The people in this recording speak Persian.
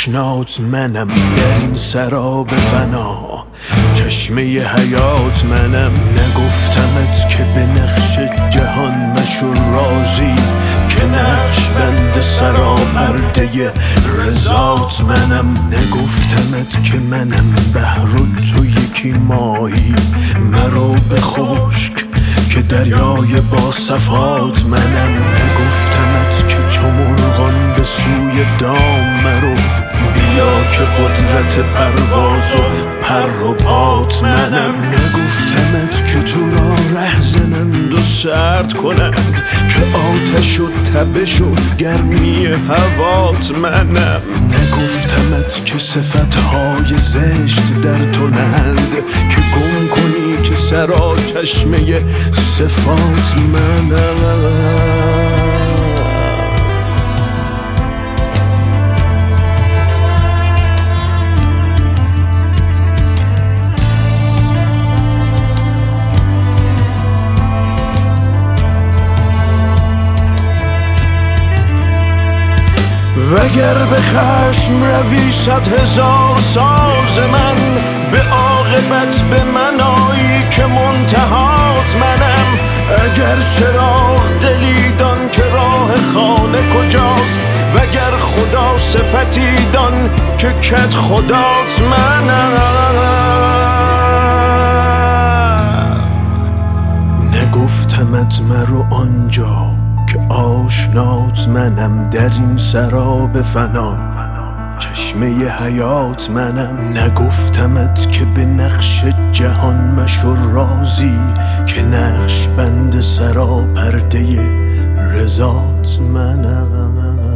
آشنات منم در این سراب فنا، چشمه حیات منم. نگفتمت که به نقش جهان مشو راضی، که نقش بند سراپرده رضات منم. نگفتمت که منم بحر و تو یکی ماهی، مرو به خشک که دریای با صفات منم. نگفتمت که چو مرغان به سوی دام مرو، بیا که قدرت پرواز و پر و پات منم. نگفتمت که تو را ره زنند و سرد کنند، که آتش و تبش و گرمی هوات منم. نگفتمت که صفتهای زشت در تو نند، که گم کنی که سرا چشمه صفات منم. وگر به خشم روی 100,000 ساز من، به عاقبت به من آیی که منتهات منم. اگر چراغ دلی دان که راه خانه کجاست، وگر خدا صفتی دان که کت خدات منم. نگفتمت مرو آنجا که آشنات منم در این سراب فنا، چشمه حیات منم. نگفتمت که به نقش جهان مشو راضی، که نقش بند سراپرده رضات منم.